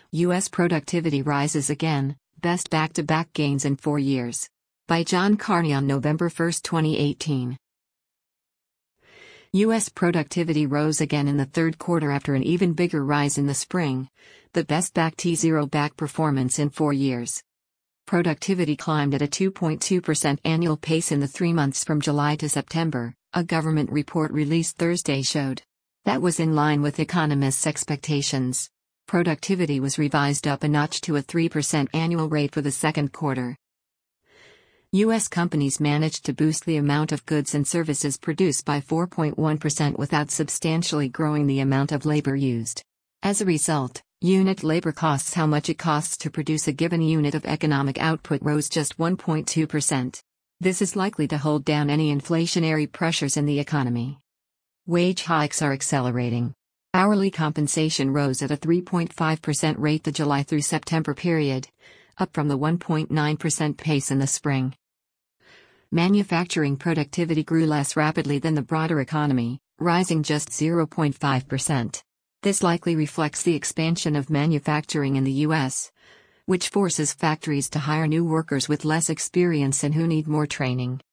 U.S. productivity rises again, best back-to-back gains in 4 years. By John Carney on November 1, 2018. U.S. productivity rose again in the third quarter after an even bigger rise in the spring, the best back performance in 4 years. Productivity climbed at a 2.2% annual pace in the 3 months from July to September, a government report released Thursday showed. That was in line with economists' expectations. Productivity was revised up a notch to a 3% annual rate for the second quarter. U.S. companies managed to boost the amount of goods and services produced by 4.1% without substantially growing the amount of labor used. As a result, unit labor costs, how much it costs to produce a given unit of economic output, rose just 1.2%. This is likely to hold down any inflationary pressures in the economy. Wage hikes are accelerating. Hourly compensation rose at a 3.5% rate the July through September period, up from the 1.9% pace in the spring. Manufacturing productivity grew less rapidly than the broader economy, rising just 0.5%. This likely reflects the expansion of manufacturing in the U.S., which forces factories to hire new workers with less experience and who need more training.